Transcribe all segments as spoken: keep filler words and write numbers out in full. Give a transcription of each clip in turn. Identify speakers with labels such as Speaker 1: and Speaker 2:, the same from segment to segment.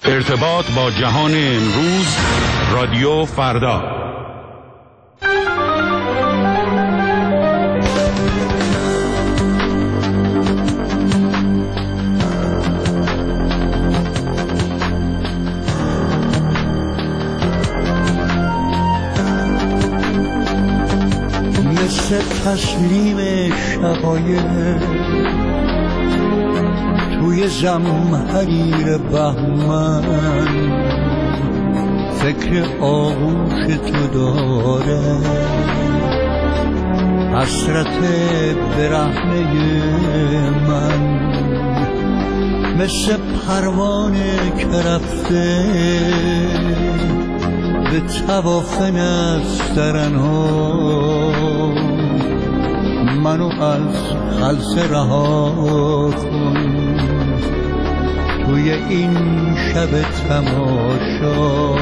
Speaker 1: ارتباط با جهان امروز، رادیو فردا.
Speaker 2: مثل تسلیم شقایق توی زمحریر بهمن، فکر آغوش تو داره حسرت برهنه من، مثل پروانه که رفته به طواف نسترنها، منو از خلسه رها کن توی این شب تماشا.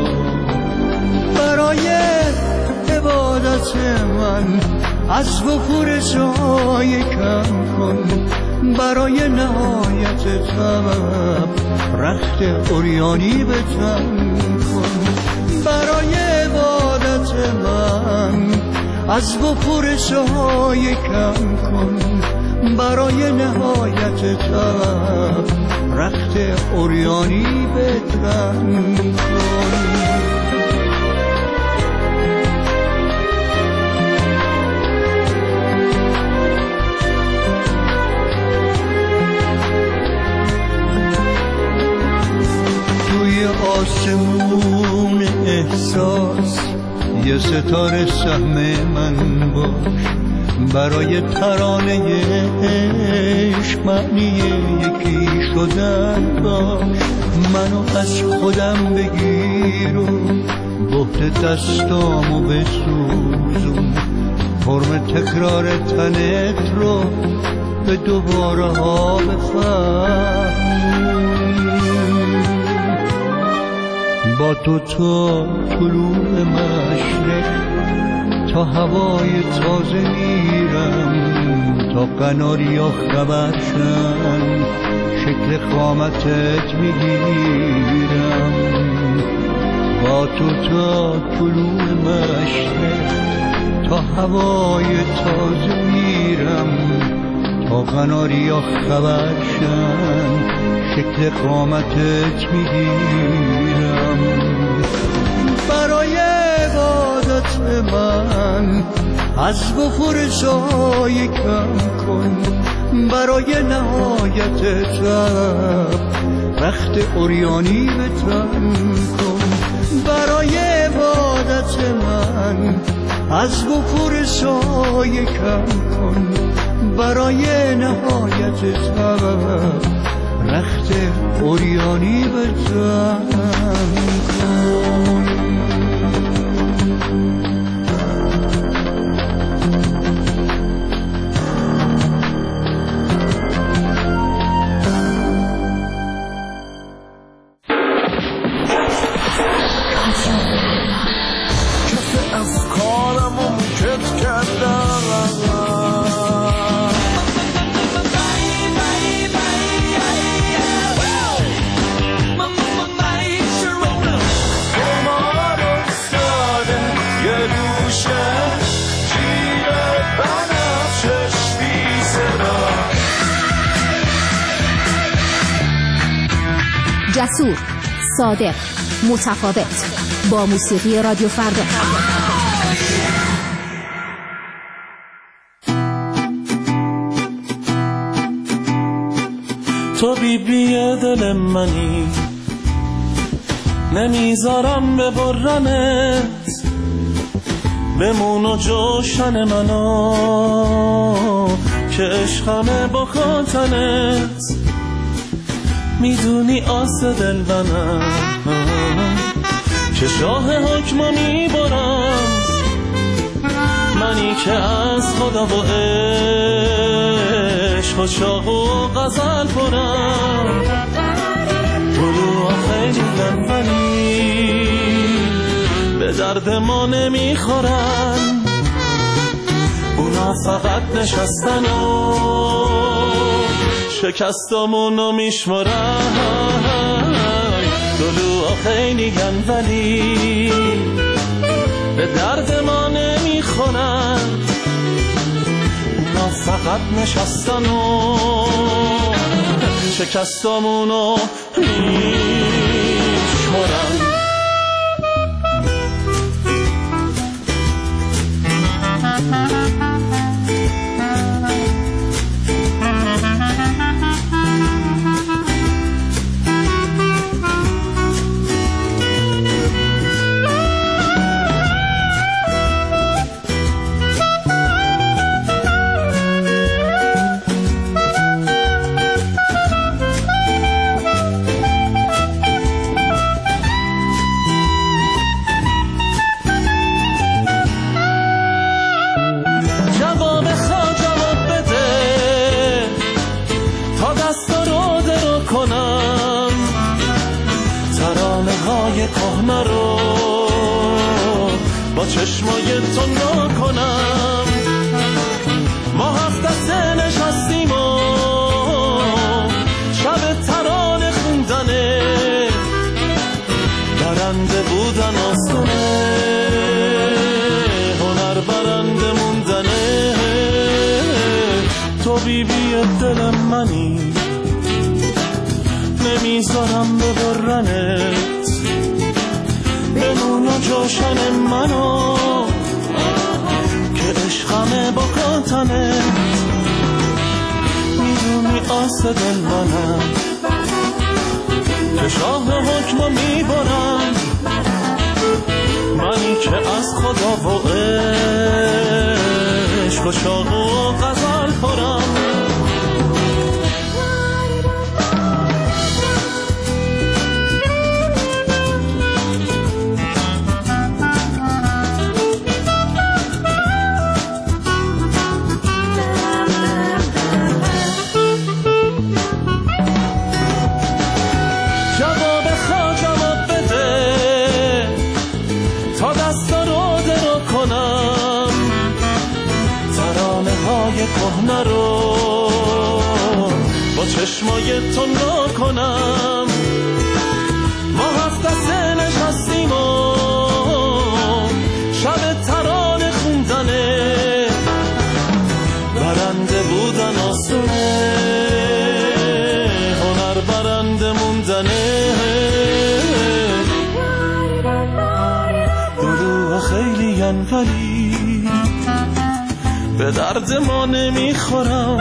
Speaker 2: برای عبادت من از وفور سایه کم کن، برای نهایت طلب رخت عریانی به تن کن، برای عبادت من از وفور سایه کم کن، برای نهایت طلب رخت عریانی به تن کن. آسمون احساس یه ستاره سهم من باش، برای ترانه عشق معنی یکی شدن باش، منو از خودم بگیر و بهت دستامو بسوزون، فرم تکرار تنت رو به دوباره ها بفهم. با تو تا طلوع مشرق تا هوای تازه میرم، تا قناریا خبرشن شکل قامتت میگیرم. با تو تا طلوع مشرق تا هوای تازه میرم، تا قناریا خبرشن شکل قامتت میگیرم. برای عبادت من از وفور سایه کم کن، برای نهایت طلب رخت عریانی به تن کن، برای عبادت من از وفور سایه کم کن، برای نهایت طلب رخت عریانی به تن کن.
Speaker 3: کسی از کارمو کت کردم،
Speaker 4: جسور، صادق، متفاوت، با موسیقی رادیو فردا.
Speaker 3: تو بی بی دل منی، نمیذارم ببرنت، بمون و جوشن منو که عشقمه با خاطنت. میدونی آس دل منم که شاه حکمو میبرم، منی که از خدا و عشق و شاه و غزل پرم. طلوع خیلی لنفنی به درد ما نمیخورن، اونا فقط نشستن و شکستامونو میشمرن. خیلی‌ان ولی به درد ما نمیخورن، اونا فقط نشستن و شکستامونو میشمرن. کهنه رو با چشمای تو نکنم. ما هفت دسته نشستیم و شب ترانه خوندنه، برنده بودن آسونه، هنر برنده موندنه. تو بی بی دل منی، نمیذارم ببرنت، بمون و جوشن منو که عشقمه با کاتنه. میدونی آس دل منم که شاه حکمو میبرم، منی که از خدا و عشق و شاق و غزل خورم. کهنه رو با چشمای تو نکنم. ما هفت دسته نشستیم و شب ترانه خوندنه، برنده بودن آسونه، هنر برنده موندنه. دروغ خیلی ان ولی به درد ما نمیخورم،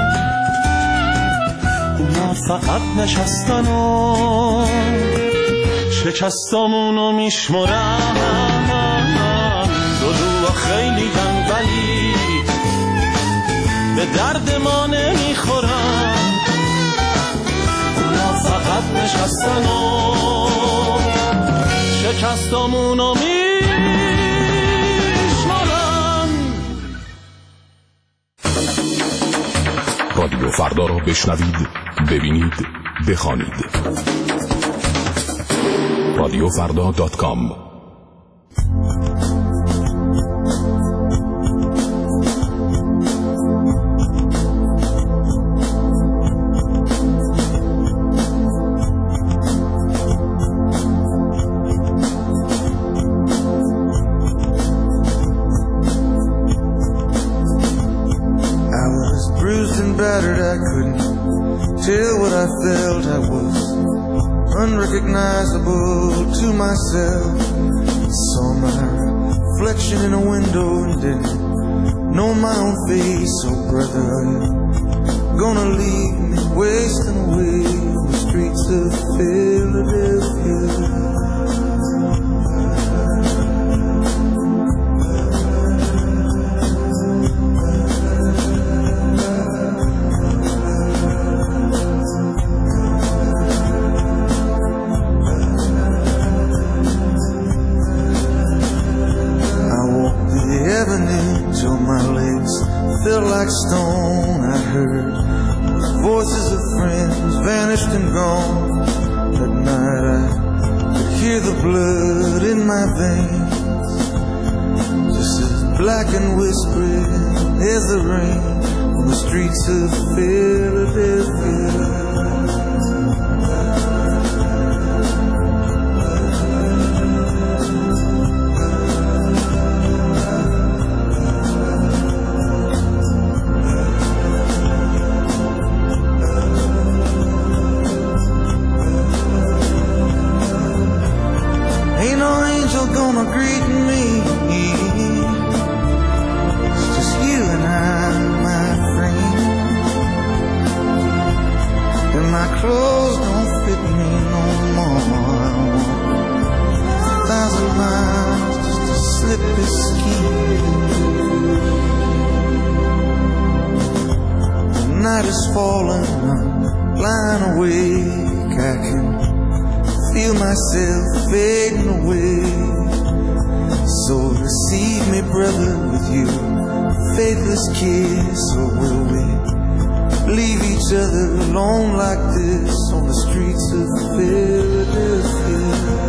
Speaker 3: اونا فقط نشستن و شکستامونو میشمرن. دلوها خیلی گن ولی به درد ما نمیخورن، اونا فقط نشستن و شکستامونو میشمرن.
Speaker 5: رادیو فردا را بشنوید، ببینید، بخوانید. رادیو فردا دات کام.
Speaker 6: Unrecognizable to myself. Saw my reflection in a window and didn't know my own face. So brother, you're gonna leave me wasting away on the streets of Philadelphia. Stone, I heard voices of friends vanished and gone. At night I could hear the blood in my veins, just as black and whispering as the rain on the streets of Philadelphia. night is falling, I'm lying awake. I can feel myself fading away. So receive me, brother, with you faithless kiss, or will we leave each other alone like this on the streets of Philadelphia?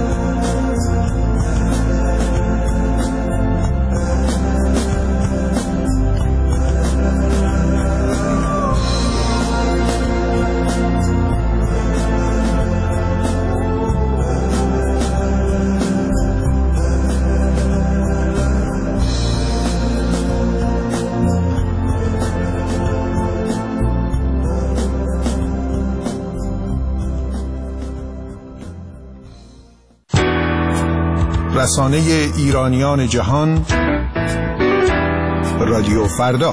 Speaker 7: رسانه ایرانیان جهان رادیو فردا.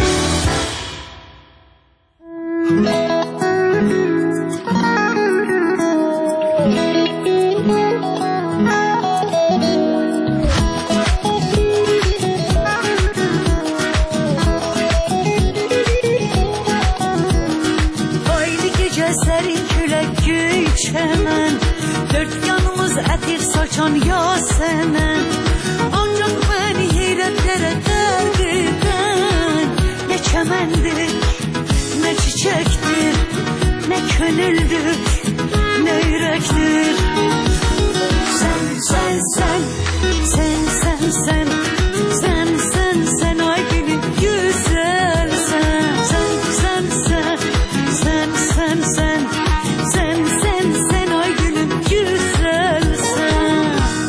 Speaker 8: Haydi gece serin külek güçemen, dört yanımız etir saçan Yasemen. Ancak beni heyretlere terk eden ne çemendir, ne çiçektir, ne gönüldür, ne yürektir. Sen, sen, sen, sen, sen, sen, sen, sen, sen, ay benim güzel sen. Sen, sen, sen, sen, sen, sen, sen, sen, sen, ay benim güzel sen.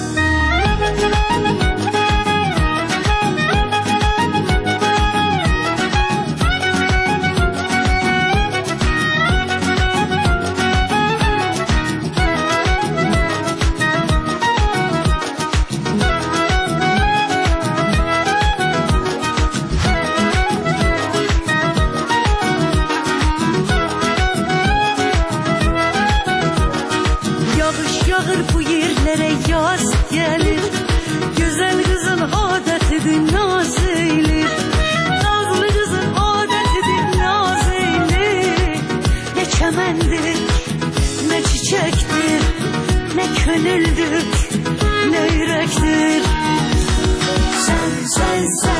Speaker 8: Yağış yağır bu yerlere yaz gelir, güzel kızın adetidir naz eylir. Nazlı kızın adetidir naz eylir. Ne çemendir, ne çiçektir, ne gönüldür, ne yürektir. Sen, sen, sen.